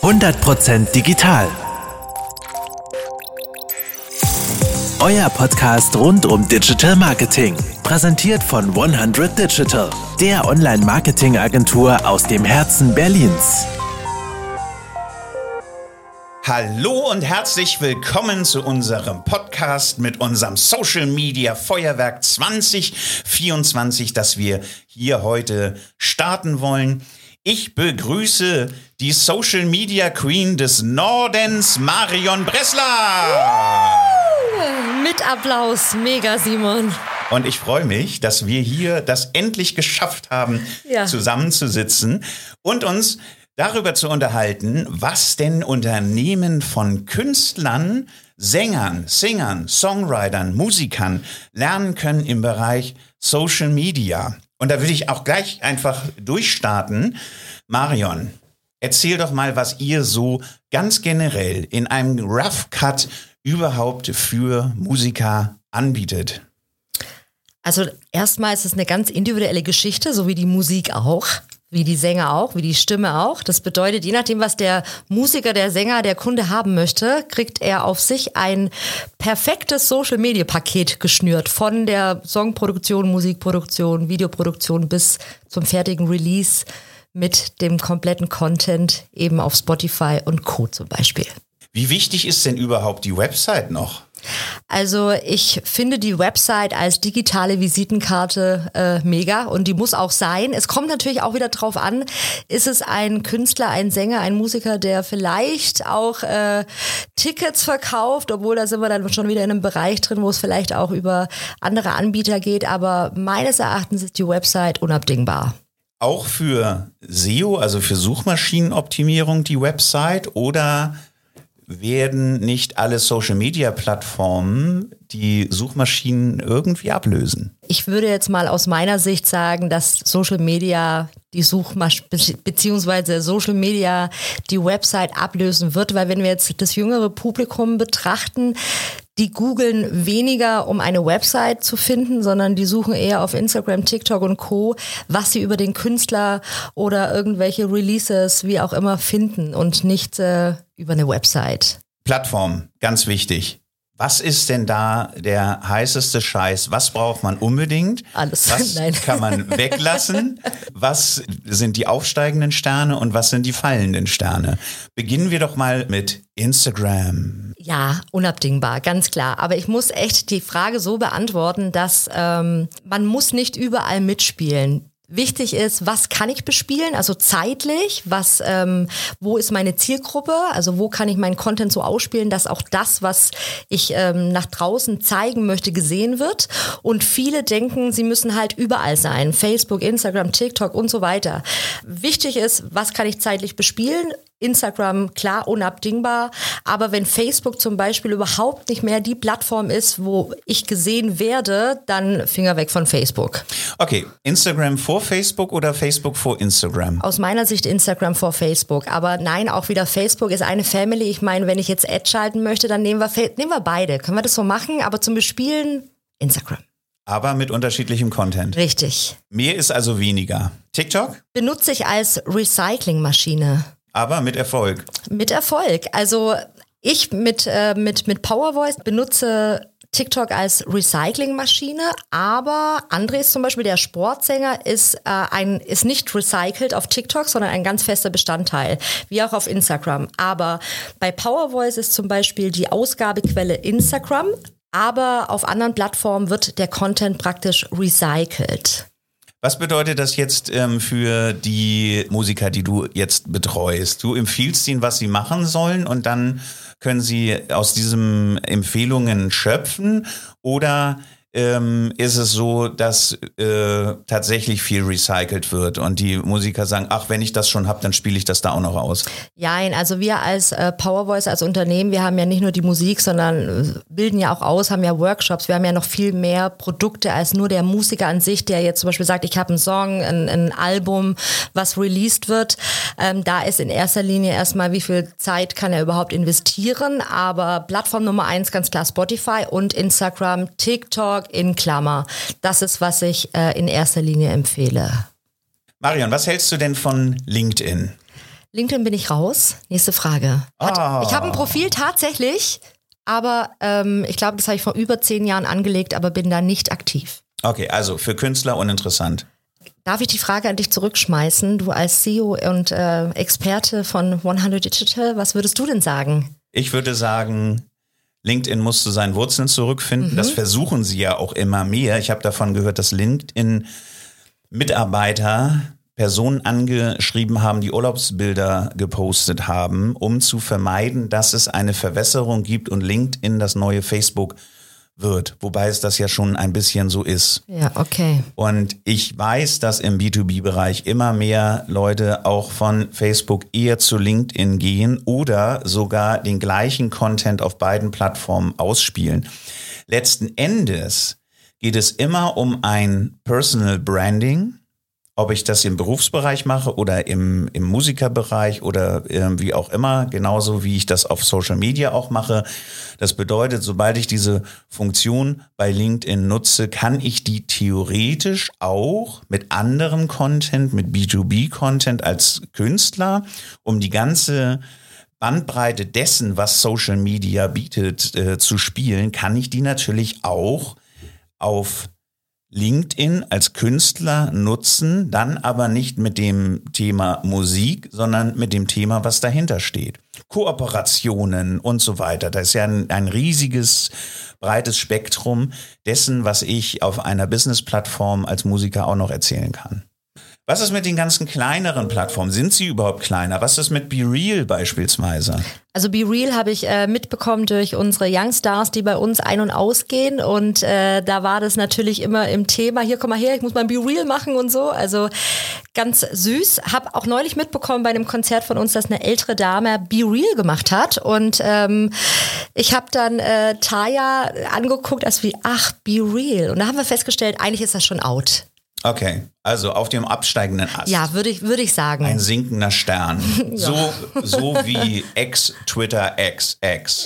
100% digital. Euer Podcast rund um Digital Marketing. Präsentiert von 100 Digital, der Online-Marketing-Agentur aus dem Herzen Berlins. Hallo und herzlich willkommen zu unserem Podcast mit unserem Social Media Feuerwerk 2024, das wir hier heute starten wollen. Ich begrüße die Social Media Queen des Nordens, Marion Bressler. Mit Applaus, mega Simon. Und ich freue mich, dass wir hier das endlich geschafft haben, zusammenzusitzen und uns darüber zu unterhalten, was denn Unternehmen von Künstlern, Sängern, Singern, Songwritern, Musikern lernen können im Bereich Social Media. Und da will ich auch gleich einfach durchstarten. Marion, erzähl doch mal, was ihr so ganz generell in einem Rough Cut überhaupt für Musiker anbietet. Also erstmal ist es eine ganz individuelle Geschichte, so wie die Musik auch. Wie die Sänger auch, wie die Stimme auch. Das bedeutet, je nachdem, was der Musiker, der Sänger, der Kunde haben möchte, kriegt er auf sich ein perfektes Social-Media-Paket geschnürt. Von der Songproduktion, Musikproduktion, Videoproduktion bis zum fertigen Release mit dem kompletten Content eben auf Spotify und Co. zum Beispiel. Wie wichtig ist denn überhaupt die Website noch? Also ich finde die Website als digitale Visitenkarte mega und die muss auch sein. Es kommt natürlich auch wieder drauf an, ist es ein Künstler, ein Sänger, ein Musiker, der vielleicht auch Tickets verkauft, obwohl da sind wir dann schon wieder in einem Bereich drin, wo es vielleicht auch über andere Anbieter geht. Aber meines Erachtens ist die Website unabdingbar. Auch für SEO, also für Suchmaschinenoptimierung, die Website, oder werden nicht alle Social-Media-Plattformen die Suchmaschinen irgendwie ablösen? Ich würde jetzt mal aus meiner Sicht sagen, dass Social Media die beziehungsweise Social Media die Website ablösen wird, weil wenn wir jetzt das jüngere Publikum betrachten, die googeln weniger, um eine Website zu finden, sondern die suchen eher auf Instagram, TikTok und Co., was sie über den Künstler oder irgendwelche Releases, wie auch immer, finden und nicht über eine Website. Plattform, ganz wichtig. Was ist denn da der heißeste Scheiß? Was braucht man unbedingt? Alles. Was kann man weglassen? Was sind die aufsteigenden Sterne und was sind die fallenden Sterne? Beginnen wir doch mal mit Instagram. Ja, unabdingbar, ganz klar. Aber ich muss echt die Frage so beantworten, dass man muss nicht überall mitspielen. Wichtig ist, was kann ich bespielen, also zeitlich, wo ist meine Zielgruppe, also wo kann ich meinen Content so ausspielen, dass auch das, was ich nach draußen zeigen möchte, gesehen wird. Und viele denken, sie müssen halt überall sein, Facebook, Instagram, TikTok und so weiter. Wichtig ist, was kann ich zeitlich bespielen? Instagram, klar, unabdingbar. Aber wenn Facebook zum Beispiel überhaupt nicht mehr die Plattform ist, wo ich gesehen werde, dann Finger weg von Facebook. Okay, Instagram vor Facebook oder Facebook vor Instagram? Aus meiner Sicht Instagram vor Facebook. Aber nein, auch wieder Facebook ist eine Family. Ich meine, wenn ich jetzt Ad schalten möchte, dann nehmen wir beide. Können wir das so machen? Aber zum Bespielen Instagram. Aber mit unterschiedlichem Content. Richtig. Mehr ist also weniger. TikTok? Benutze ich als Recyclingmaschine. Aber mit Erfolg. Mit Erfolg. Also ich mit Powervoice benutze TikTok als Recyclingmaschine, aber Andres zum Beispiel, der Sportsänger, ist nicht recycelt auf TikTok, sondern ein ganz fester Bestandteil, wie auch auf Instagram. Aber bei Powervoice ist zum Beispiel die Ausgabequelle Instagram, aber auf anderen Plattformen wird der Content praktisch recycelt. Was bedeutet das jetzt für die Musiker, die du jetzt betreust? Du empfiehlst ihnen, was sie machen sollen und dann können sie aus diesen Empfehlungen schöpfen, oder ist es so, dass tatsächlich viel recycelt wird und die Musiker sagen, ach, wenn ich das schon habe, dann spiele ich das da auch noch aus? Ja, also wir als Powervoice, als Unternehmen, wir haben ja nicht nur die Musik, sondern bilden ja auch aus, haben ja Workshops, wir haben ja noch viel mehr Produkte als nur der Musiker an sich, der jetzt zum Beispiel sagt, ich habe einen Song, ein Album, was released wird. Da ist in erster Linie erstmal, wie viel Zeit kann er überhaupt investieren, aber Plattform Nummer 1 ganz klar Spotify und Instagram, TikTok, in Klammer. Das ist, was ich in erster Linie empfehle. Marion, was hältst du denn von LinkedIn? LinkedIn bin ich raus. Nächste Frage. Ich habe ein Profil tatsächlich, aber ich glaube, das habe ich vor über 10 Jahren angelegt, aber bin da nicht aktiv. Okay, also für Künstler uninteressant. Darf ich die Frage an dich zurückschmeißen? Du als CEO und Experte von 100 Digital, was würdest du denn sagen? Ich würde sagen, LinkedIn muss zu seinen Wurzeln zurückfinden. Das versuchen sie ja auch immer mehr. Ich habe davon gehört, dass LinkedIn-Mitarbeiter Personen angeschrieben haben, die Urlaubsbilder gepostet haben, um zu vermeiden, dass es eine Verwässerung gibt und LinkedIn das neue Facebook wird. Wobei es das ja schon ein bisschen so ist. Ja, okay. Und ich weiß, dass im B2B-Bereich immer mehr Leute auch von Facebook eher zu LinkedIn gehen oder sogar den gleichen Content auf beiden Plattformen ausspielen. Letzten Endes geht es immer um ein Personal Branding. Ob ich das im Berufsbereich mache oder im Musikerbereich oder wie auch immer, genauso wie ich das auf Social Media auch mache. Das bedeutet, sobald ich diese Funktion bei LinkedIn nutze, kann ich die theoretisch auch mit anderem Content, mit B2B-Content als Künstler, um die ganze Bandbreite dessen, was Social Media bietet, zu spielen, kann ich die natürlich auch auf LinkedIn als Künstler nutzen, dann aber nicht mit dem Thema Musik, sondern mit dem Thema, was dahinter steht. Kooperationen und so weiter. Das ist ja ein riesiges, breites Spektrum dessen, was ich auf einer Business-Plattform als Musiker auch noch erzählen kann. Was ist mit den ganzen kleineren Plattformen? Sind sie überhaupt kleiner? Was ist mit BeReal beispielsweise? Also BeReal habe ich mitbekommen durch unsere Youngstars, die bei uns ein- und ausgehen. Und da war das natürlich immer im Thema, hier komm mal her, ich muss mein BeReal machen und so. Also ganz süß. Habe auch neulich mitbekommen bei einem Konzert von uns, dass eine ältere Dame BeReal gemacht hat. Und ich habe dann Taya angeguckt, als wie, ach, BeReal. Und da haben wir festgestellt, eigentlich ist das schon out. Okay, also auf dem absteigenden Ast. Ja, würde ich sagen. Ein sinkender Stern. Ja. So wie Twitter X.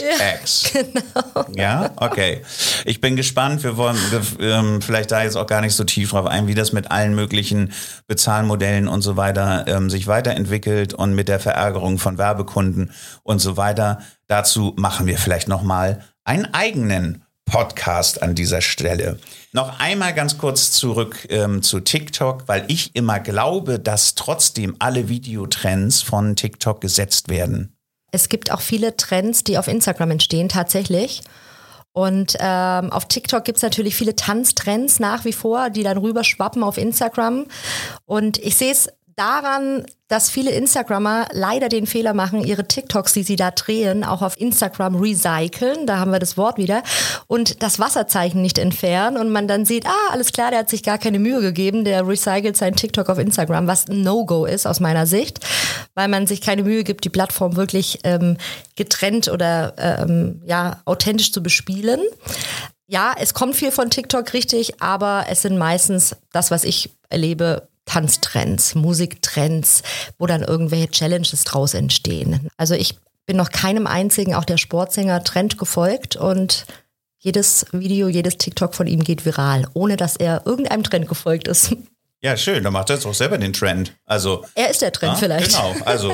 Genau. Ja, okay. Ich bin gespannt. Wir wollen vielleicht da jetzt auch gar nicht so tief drauf ein, wie das mit allen möglichen Bezahlmodellen und so weiter sich weiterentwickelt und mit der Verärgerung von Werbekunden und so weiter. Dazu machen wir vielleicht nochmal einen eigenen Podcast an dieser Stelle. Noch einmal ganz kurz zurück zu TikTok, weil ich immer glaube, dass trotzdem alle Videotrends von TikTok gesetzt werden. Es gibt auch viele Trends, die auf Instagram entstehen, tatsächlich. Und auf TikTok gibt es natürlich viele Tanztrends nach wie vor, die dann rüberschwappen auf Instagram. Und ich sehe es daran, dass viele Instagrammer leider den Fehler machen, ihre TikToks, die sie da drehen, auch auf Instagram recyceln, da haben wir das Wort wieder, und das Wasserzeichen nicht entfernen und man dann sieht, alles klar, der hat sich gar keine Mühe gegeben, der recycelt sein TikTok auf Instagram, was ein No-Go ist aus meiner Sicht, weil man sich keine Mühe gibt, die Plattform wirklich getrennt oder authentisch zu bespielen. Ja, es kommt viel von TikTok, richtig, aber es sind meistens das, was ich erlebe, Tanztrends, Musiktrends, wo dann irgendwelche Challenges draus entstehen. Also ich bin noch keinem einzigen, auch der Sportsänger-Trend gefolgt und jedes Video, jedes TikTok von ihm geht viral, ohne dass er irgendeinem Trend gefolgt ist. Ja, schön, dann macht er jetzt auch selber den Trend. Also er ist der Trend vielleicht. Genau, also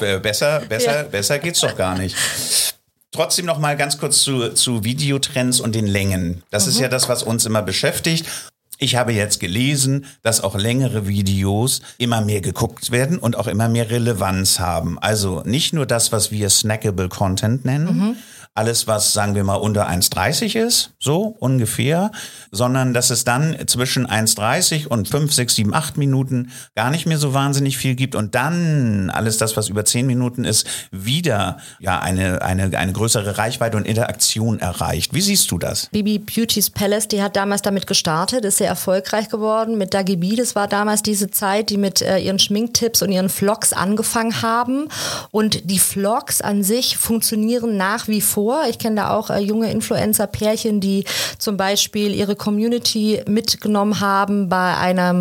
besser geht's doch gar nicht. Trotzdem noch mal ganz kurz zu Videotrends und den Längen. Das ist ja das, was uns immer beschäftigt. Ich habe jetzt gelesen, dass auch längere Videos immer mehr geguckt werden und auch immer mehr Relevanz haben. Also nicht nur das, was wir snackable Content nennen, alles, was, sagen wir mal, unter 1,30 ist, so ungefähr, sondern dass es dann zwischen 1,30 und 5, 6, 7, 8 Minuten gar nicht mehr so wahnsinnig viel gibt und dann alles das, was über 10 Minuten ist, wieder eine größere Reichweite und Interaktion erreicht. Wie siehst du das? Bibi Beauty's Palace, die hat damals damit gestartet, ist sehr erfolgreich geworden. Mit Dagi B, das war damals diese Zeit, die mit ihren Schminktipps und ihren Vlogs angefangen haben. Und die Vlogs an sich funktionieren nach wie vor. Ich kenne da auch junge Influencer-Pärchen, die zum Beispiel ihre Community mitgenommen haben bei einem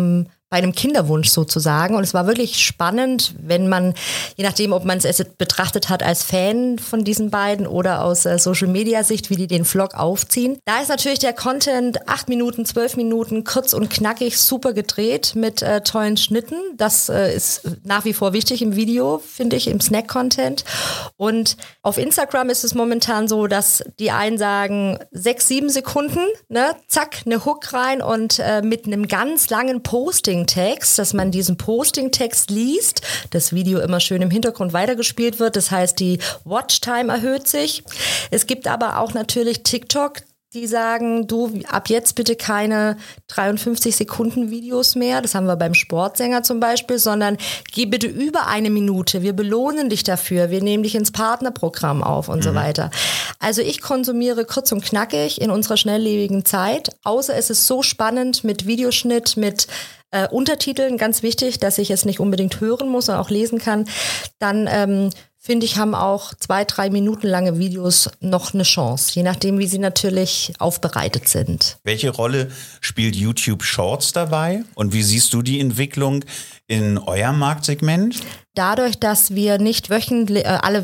bei einem Kinderwunsch sozusagen. Und es war wirklich spannend, wenn man, je nachdem, ob man es betrachtet hat als Fan von diesen beiden oder aus Social-Media-Sicht, wie die den Vlog aufziehen. Da ist natürlich der Content 8 Minuten, 12 Minuten, kurz und knackig, super gedreht mit tollen Schnitten. Das ist nach wie vor wichtig im Video, finde ich, im Snack-Content. Und auf Instagram ist es momentan so, dass die einen sagen 6, 7 Sekunden, ne, zack, eine Hook rein und mit einem ganz langen Posting-Text, dass man diesen Posting-Text liest, das Video immer schön im Hintergrund weitergespielt wird. Das heißt, die Watchtime erhöht sich. Es gibt aber auch natürlich TikTok, die sagen, du, ab jetzt bitte keine 53 Sekunden Videos mehr, das haben wir beim Sportsänger zum Beispiel, sondern geh bitte über 1 Minute, wir belohnen dich dafür, wir nehmen dich ins Partnerprogramm auf und so weiter. Also ich konsumiere kurz und knackig in unserer schnelllebigen Zeit, außer es ist so spannend mit Videoschnitt, mit Untertiteln, ganz wichtig, dass ich es nicht unbedingt hören muss, sondern auch lesen kann, dann finde ich, haben auch 2, 3 Minuten lange Videos noch eine Chance, je nachdem, wie sie natürlich aufbereitet sind. Welche Rolle spielt YouTube Shorts dabei und wie siehst du die Entwicklung in eurem Marktsegment? Dadurch, dass wir nicht wöchentlich,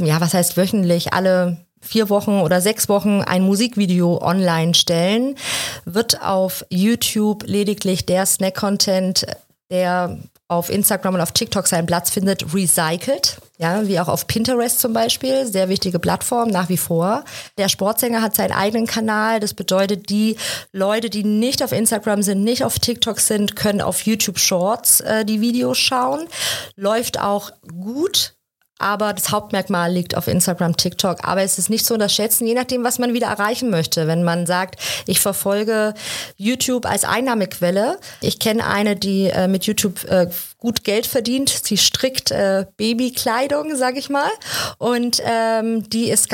alle 4 Wochen oder 6 Wochen ein Musikvideo online stellen, wird auf YouTube lediglich der Snack-Content, der auf Instagram und auf TikTok seinen Platz findet, recycelt. Ja, wie auch auf Pinterest zum Beispiel. Sehr wichtige Plattform, nach wie vor. Der Sportsänger hat seinen eigenen Kanal. Das bedeutet, die Leute, die nicht auf Instagram sind, nicht auf TikTok sind, können auf YouTube Shorts die Videos schauen. Läuft auch gut. Aber das Hauptmerkmal liegt auf Instagram, TikTok. Aber es ist nicht zu unterschätzen, je nachdem, was man wieder erreichen möchte. Wenn man sagt, ich verfolge YouTube als Einnahmequelle. Ich kenne eine, die mit YouTube gut Geld verdient. Sie strickt Babykleidung, sag ich mal. Und die ist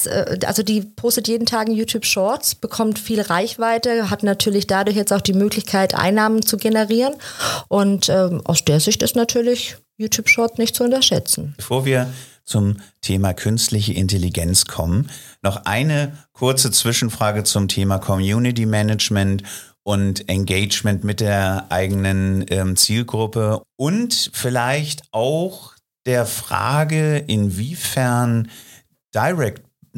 die postet jeden Tag in YouTube Shorts, bekommt viel Reichweite, hat natürlich dadurch jetzt auch die Möglichkeit, Einnahmen zu generieren. Und aus der Sicht ist natürlich YouTube Short nicht zu unterschätzen. Bevor wir zum Thema künstliche Intelligenz kommen, noch eine kurze Zwischenfrage zum Thema Community Management und Engagement mit der eigenen Zielgruppe und vielleicht auch der Frage, inwiefern Direct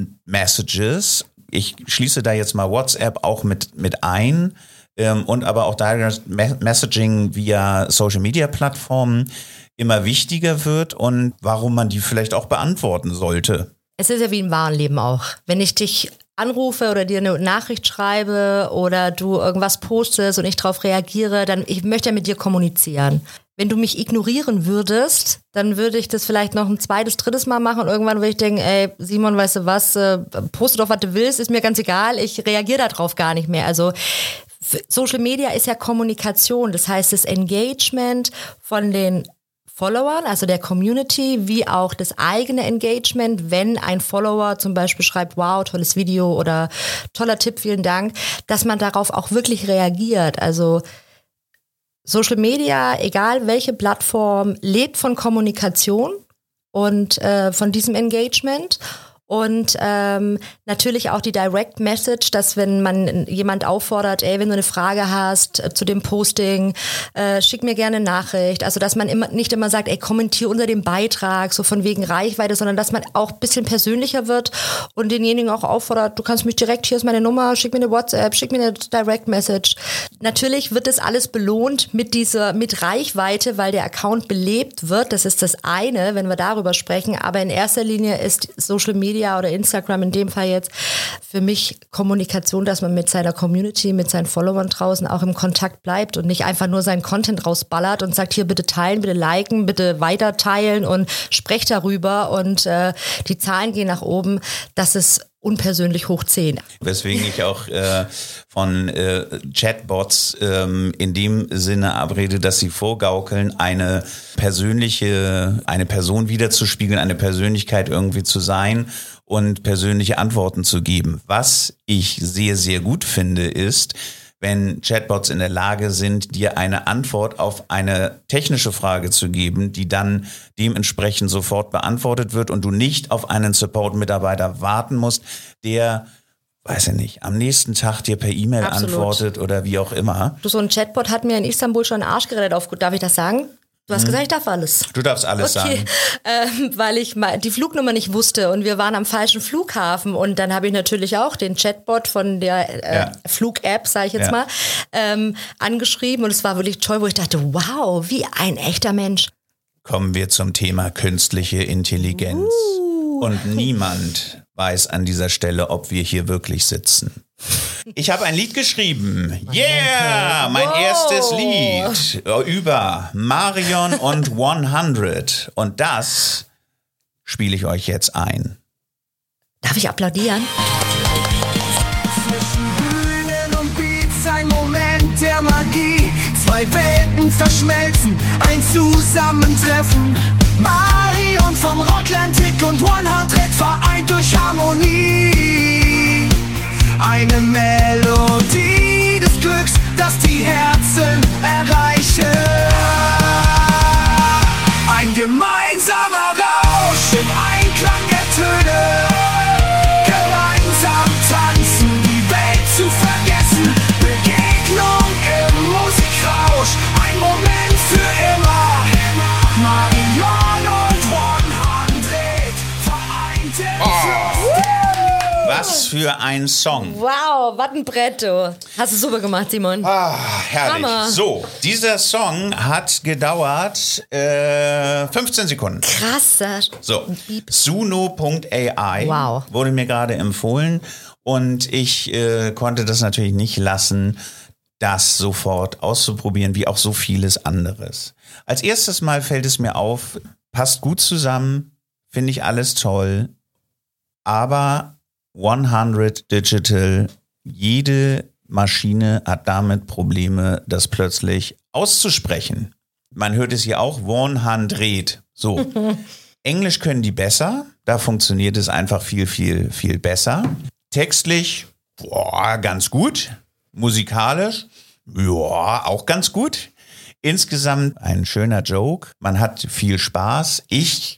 Messages, ich schließe da jetzt mal WhatsApp auch mit ein, und aber auch Direct Messaging via Social Media Plattformen immer wichtiger wird und warum man die vielleicht auch beantworten sollte. Es ist ja wie im wahren Leben auch. Wenn ich dich anrufe oder dir eine Nachricht schreibe oder du irgendwas postest und ich darauf reagiere, dann ich möchte ja mit dir kommunizieren. Wenn du mich ignorieren würdest, dann würde ich das vielleicht noch ein 2., 3. Mal machen und irgendwann würde ich denken, ey Simon, weißt du was, poste doch, was du willst, ist mir ganz egal, ich reagiere darauf gar nicht mehr. Also Social Media ist ja Kommunikation, das heißt das Engagement von den Followern, also der Community, wie auch das eigene Engagement, wenn ein Follower zum Beispiel schreibt, wow, tolles Video oder toller Tipp, vielen Dank, dass man darauf auch wirklich reagiert. Also Social Media, egal welche Plattform, lebt von Kommunikation und von diesem Engagement. Und natürlich auch die Direct Message, dass wenn man jemand auffordert, ey, wenn du eine Frage hast zu dem Posting, schick mir gerne eine Nachricht. Also dass man nicht immer sagt, ey, kommentier unter dem Beitrag, so von wegen Reichweite, sondern dass man auch ein bisschen persönlicher wird und denjenigen auch auffordert, du kannst mich direkt, hier ist meine Nummer, schick mir eine WhatsApp, schick mir eine Direct Message. Natürlich wird das alles belohnt mit Reichweite, weil der Account belebt wird. Das ist das eine, wenn wir darüber sprechen. Aber in erster Linie ist Social Media oder Instagram in dem Fall jetzt für mich Kommunikation, dass man mit seiner Community, mit seinen Followern draußen auch im Kontakt bleibt und nicht einfach nur seinen Content rausballert und sagt, hier bitte teilen, bitte liken, bitte weiter teilen und sprecht darüber und die Zahlen gehen nach oben. Das ist unpersönlich hoch 10. Weswegen ich auch von Chatbots in dem Sinne abrede, dass sie vorgaukeln, eine Person wiederzuspiegeln, eine Persönlichkeit irgendwie zu sein und persönliche Antworten zu geben. Was ich sehr, sehr gut finde, ist, wenn Chatbots in der Lage sind, dir eine Antwort auf eine technische Frage zu geben, die dann dementsprechend sofort beantwortet wird und du nicht auf einen Support-Mitarbeiter warten musst, der weiß ich nicht, am nächsten Tag dir per E-Mail antwortet oder wie auch immer. So ein Chatbot hat mir in Istanbul schon den Arsch gerettet. Darf ich das sagen? Du hast gesagt, ich darf alles. Du darfst alles sagen. Weil ich die Flugnummer nicht wusste und wir waren am falschen Flughafen und dann habe ich natürlich auch den Chatbot von der Flug-App, sage ich jetzt mal, angeschrieben und es war wirklich toll, wo ich dachte, wow, wie ein echter Mensch. Kommen wir zum Thema künstliche Intelligenz. Und niemand weiß an dieser Stelle, ob wir hier wirklich sitzen. Ich habe ein Lied geschrieben. Yeah, mein erstes Lied über Marion und 100. Und das spiele ich euch jetzt ein. Darf ich applaudieren? Zwischen Bühnen und Beats ein Moment der Magie. Zwei Welten verschmelzen, ein Zusammentreffen. Marion vom Rocklantic und 100 vereint durch Harmonie. Eine Melodie des Glücks, das die Herzen erreichen. Ein gemeinsamer Rausch im Einklang der Töne. Gemeinsam tanzen, die Welt zu vergessen. Begegnung im Musikrausch, ein Moment für immer. Marion und 100 vereint im Fluss. Was für ein Song. Wow, was ein Brett, du. Hast du super gemacht, Simon. Herrlich. Hammer. So, dieser Song hat gedauert 15 Sekunden. Krass. So, Suno.ai wurde mir gerade empfohlen und ich konnte das natürlich nicht lassen, das sofort auszuprobieren, wie auch so vieles anderes. Als erstes Mal fällt es mir auf, passt gut zusammen, finde ich alles toll, aber 100 Digital, jede Maschine hat damit Probleme, das plötzlich auszusprechen. Man hört es hier auch, 100. So. Englisch können die besser, da funktioniert es einfach viel, viel, viel besser. Textlich, ganz gut. Musikalisch, auch ganz gut. Insgesamt ein schöner Joke. Man hat viel Spaß. Ich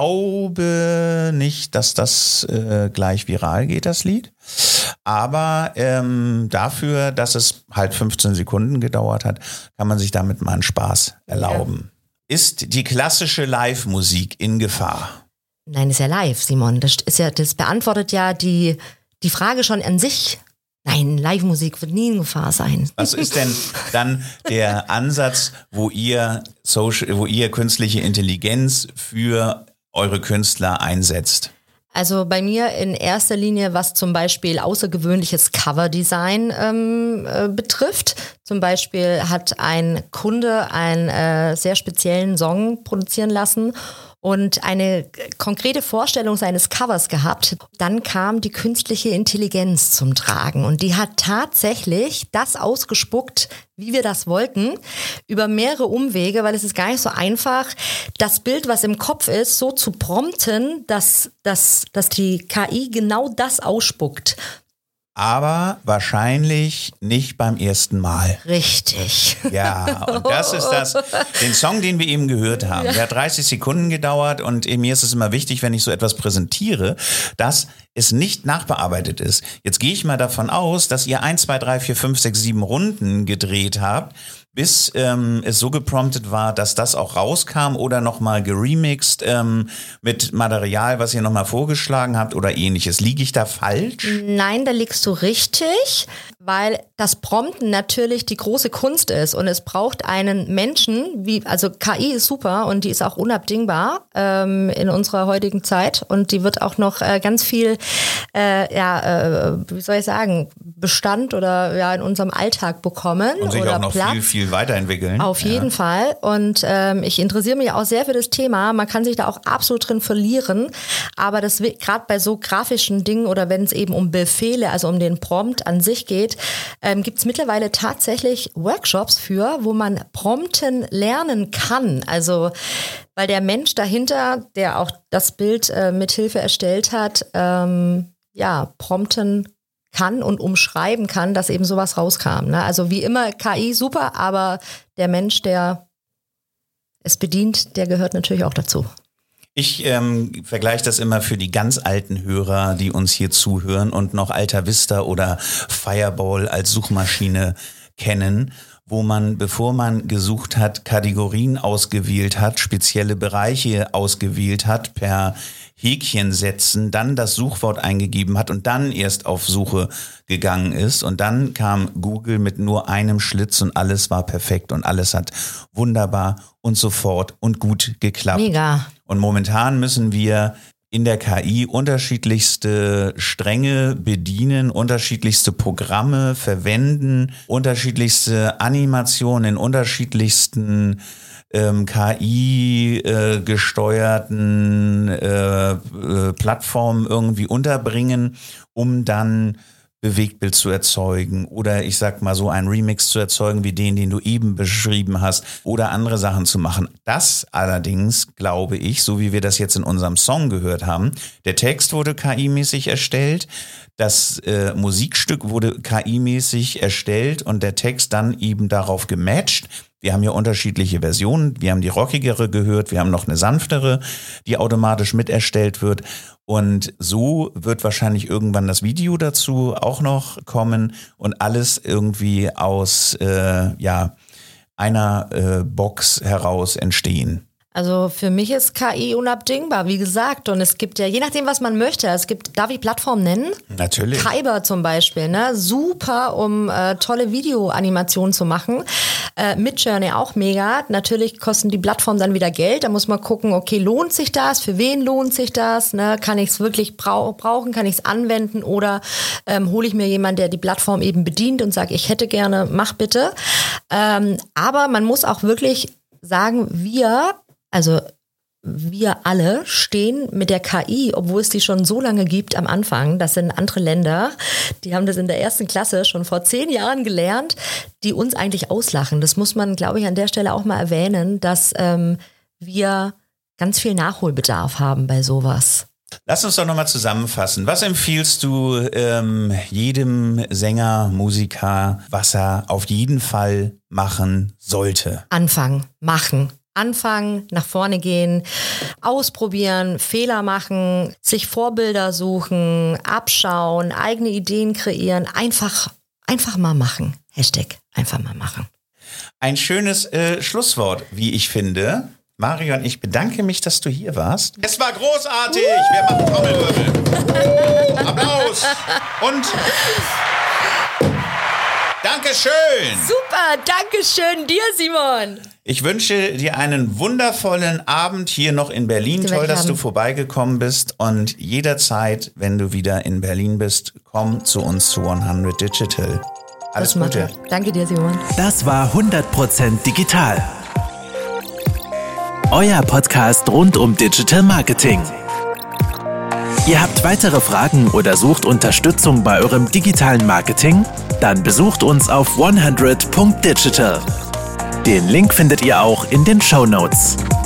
glaube nicht, dass das gleich viral geht, das Lied. Aber dafür, dass es halt 15 Sekunden gedauert hat, kann man sich damit mal einen Spaß erlauben. Ja. Ist die klassische Live-Musik in Gefahr? Nein, ist ja live, Simon. Das beantwortet ja die Frage schon an sich. Nein, Live-Musik wird nie in Gefahr sein. Was ist denn dann der Ansatz, wo ihr künstliche Intelligenz für eure Künstler einsetzt? Also bei mir in erster Linie, was zum Beispiel außergewöhnliches Coverdesign betrifft. Zum Beispiel hat ein Kunde einen sehr speziellen Song produzieren lassen und eine konkrete Vorstellung seines Covers gehabt. Dann kam die künstliche Intelligenz zum Tragen und die hat tatsächlich das ausgespuckt, wie wir das wollten, über mehrere Umwege, weil es ist gar nicht so einfach, das Bild, was im Kopf ist, so zu prompten, dass die KI genau das ausspuckt. Aber wahrscheinlich nicht beim ersten Mal. Richtig. Ja, und das ist den Song, den wir eben gehört haben. Der hat 30 Sekunden gedauert und mir ist es immer wichtig, wenn ich so etwas präsentiere, dass es nicht nachbearbeitet ist. Jetzt gehe ich mal davon aus, dass ihr 1, 2, 3, 4, 5, 6, 7 Runden gedreht habt, bis es so gepromptet war, dass das auch rauskam oder nochmal geremixed mit Material, was ihr nochmal vorgeschlagen habt oder ähnliches. Liege ich da falsch? Nein, da liegst du richtig, weil das Prompten natürlich die große Kunst ist und es braucht einen Menschen, also KI ist super und die ist auch unabdingbar in unserer heutigen Zeit und die wird auch noch ganz viel, wie soll ich sagen, Bestand oder in unserem Alltag bekommen. Und sich oder auch noch Platz. viel weiterentwickeln. Auf jeden Fall. Und ich interessiere mich auch sehr für das Thema. Man kann sich da auch absolut drin verlieren. Aber das gerade bei so grafischen Dingen oder wenn es eben um Befehle, also um den Prompt an sich geht, gibt es mittlerweile tatsächlich Workshops für, wo man Prompten lernen kann. Also weil der Mensch dahinter, der auch das Bild mithilfe erstellt hat, prompten kann und umschreiben kann, dass eben sowas rauskam. Ne? Also wie immer KI super, aber der Mensch, der es bedient, der gehört natürlich auch dazu. Ich vergleiche das immer für die ganz alten Hörer, die uns hier zuhören und noch Alta Vista oder Fireball als Suchmaschine kennen, wo man, bevor man gesucht hat, Kategorien ausgewählt hat, spezielle Bereiche ausgewählt hat, per Häkchen setzen, dann das Suchwort eingegeben hat und dann erst auf Suche gegangen ist. Und dann kam Google mit nur einem Schlitz und alles war perfekt und alles hat wunderbar und sofort und gut geklappt. Mega. Und momentan müssen wir in der KI unterschiedlichste Stränge bedienen, unterschiedlichste Programme verwenden, unterschiedlichste Animationen in unterschiedlichsten KI-gesteuerten Plattformen irgendwie unterbringen, um dann Bewegtbild zu erzeugen oder ich sag mal so einen Remix zu erzeugen wie den du eben beschrieben hast oder andere Sachen zu machen. Das allerdings, glaube ich, so wie wir das jetzt in unserem Song gehört haben, der Text wurde KI-mäßig erstellt, das Musikstück wurde KI-mäßig erstellt und der Text dann eben darauf gematcht. Wir haben ja unterschiedliche Versionen. Wir haben die rockigere gehört, wir haben noch eine sanftere, die automatisch mit erstellt wird. Und so wird wahrscheinlich irgendwann das Video dazu auch noch kommen und alles irgendwie aus einer Box heraus entstehen. Also für mich ist KI unabdingbar, wie gesagt. Und es gibt ja, je nachdem, was man möchte, es gibt, darf ich Plattformen nennen? Natürlich. Kyber zum Beispiel, ne? Super, um tolle Videoanimationen zu machen. Midjourney auch mega. Natürlich kosten die Plattformen dann wieder Geld. Da muss man gucken, okay, lohnt sich das? Für wen lohnt sich das? Ne? Kann ich es wirklich brauchen? Kann ich es anwenden? Oder hole ich mir jemanden, der die Plattform eben bedient und sagt, ich hätte gerne, mach bitte. Aber man muss auch wirklich sagen, wir alle stehen mit der KI, obwohl es die schon so lange gibt am Anfang. Das sind andere Länder, die haben das in der 1. Klasse schon vor 10 Jahren gelernt, die uns eigentlich auslachen. Das muss man, glaube ich, an der Stelle auch mal erwähnen, dass wir ganz viel Nachholbedarf haben bei sowas. Lass uns doch nochmal zusammenfassen. Was empfiehlst du jedem Sänger, Musiker, was er auf jeden Fall machen sollte? Anfangen, nach vorne gehen, ausprobieren, Fehler machen, sich Vorbilder suchen, abschauen, eigene Ideen kreieren, einfach mal machen. #einfach mal machen. Ein schönes Schlusswort, wie ich finde. Marion, ich bedanke mich, dass du hier warst. Es war großartig. Wir machen Trommelwirbel. Applaus. Und Dankeschön. Super, Dankeschön dir, Simon. Ich wünsche dir einen wundervollen Abend hier noch in Berlin. Toll, dass du vorbeigekommen bist. Und jederzeit, wenn du wieder in Berlin bist, komm zu uns zu 100 Digital. Alles Gute. Danke dir, Simon. Das war 100% digital. Euer Podcast rund um Digital Marketing. Ihr habt weitere Fragen oder sucht Unterstützung bei eurem digitalen Marketing? Dann besucht uns auf 100.digital. Den Link findet ihr auch in den Shownotes.